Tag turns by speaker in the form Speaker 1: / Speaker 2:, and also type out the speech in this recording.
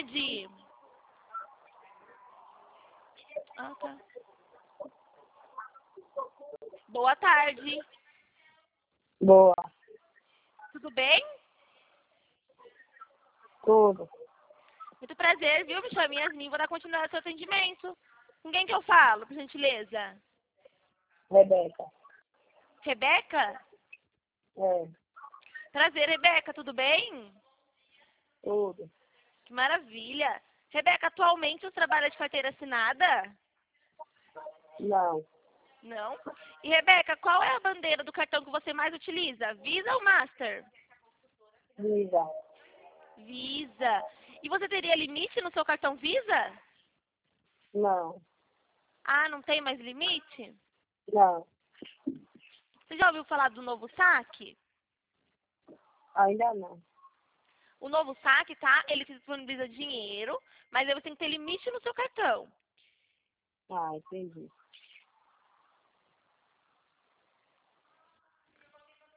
Speaker 1: tarde. Ah, tá. Boa tarde.
Speaker 2: Boa.
Speaker 1: Tudo bem?
Speaker 2: Tudo.
Speaker 1: Muito prazer, viu? Me chamo Yasmin, vou dar continuidade ao seu atendimento. Com quem que eu falo, por gentileza?
Speaker 2: Rebeca.
Speaker 1: Rebeca?
Speaker 2: É.
Speaker 1: Prazer, Rebeca, tudo bem?
Speaker 2: Tudo.
Speaker 1: Que maravilha. Rebeca, atualmente você trabalha de carteira assinada?
Speaker 2: Não.
Speaker 1: Não? E, Rebeca, qual é a bandeira do cartão que você mais utiliza? Visa ou Master?
Speaker 2: Visa.
Speaker 1: Visa. E você teria limite no seu cartão Visa?
Speaker 2: Não.
Speaker 1: Ah, não tem mais limite?
Speaker 2: Não.
Speaker 1: Você já ouviu falar do novo saque?
Speaker 2: Ainda não.
Speaker 1: O novo saque, tá? Ele te disponibiliza dinheiro, mas aí você tem que ter limite no seu cartão.
Speaker 2: Ah, entendi.